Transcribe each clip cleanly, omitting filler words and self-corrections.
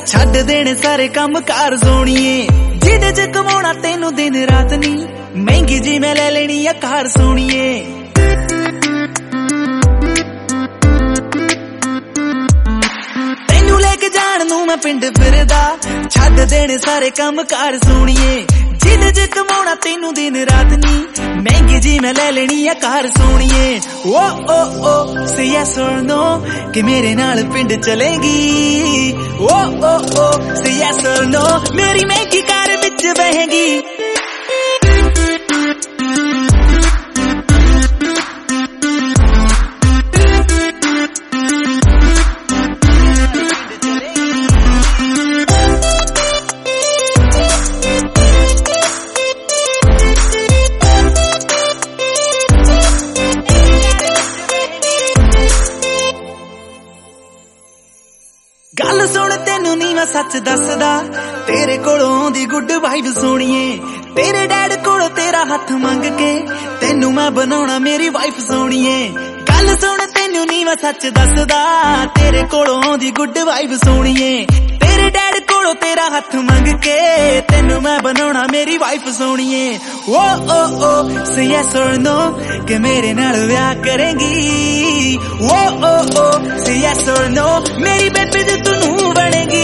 छड्ड देने सारे काम कार सोनिए, जिदे च कमाउणा तेनू दिन रात नी, महंगी जी मैं ले लेनी आ कार सोनिए। तेनू लेके जाण नू मैं पिंड फिरदा, छड्ड देने सारे काम कार सोनिए, जिदे च कमाउणा तेनू दिन रात नी, महंगी जी मैं ले लेनी आ कार सोनिए। ओ से यस और नो कि मेरे नाल पिंड चलेगी, ओ से यस और नो मेरी महंगी कार विच बहेगी। गल सुन तेनू नी मैं सच दसदा, तेरे कोलों दी गुड वाइब सोनिए, तेरे डैड कोलों तेरा हथ मंग के तेनू मैं बनाउणा मेरी वाइफ सोनिए। गल सुन तेनू नी मैं सच दसदा, तेरे कोलों दी गुड वाइब सोनिए, तेरे डैड कोलों तेरा हथ मंग के तेनू मैं बनाउणा मेरी वाइफ सोनिए। ओ से यस और नो कि मेरे नाल ब्याह करेंगी, ओ से यस और नो मेरी बेबी दी तू बनेगी।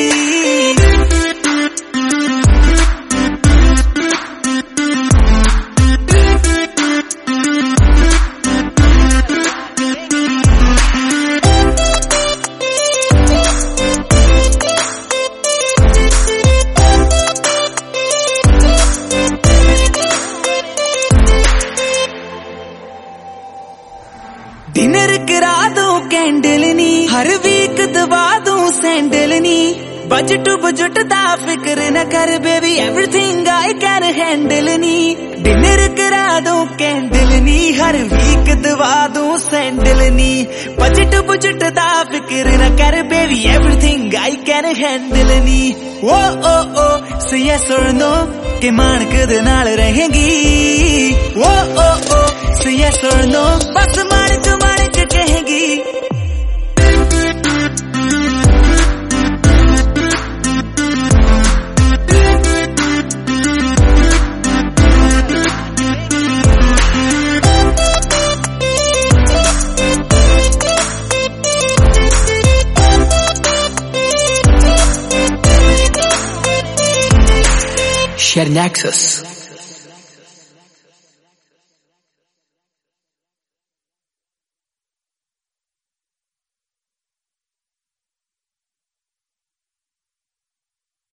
डिनर करा दूं कैंडल नी, हर वीक दबा दूं सैंडल नी, बजट बजट दा फिक्र न कर baby everything I can handle नी। डिनर करा दूं कैंडल नी, हर वीक दबा दूं सैंडल नी, बजट बजट दा फिक्र न कर baby everything I can handle नी। ओ से यस और नो कि मानक दे नाल रहेगी, ओ से यस और नो बस मानक कहेगी। Share Nexus.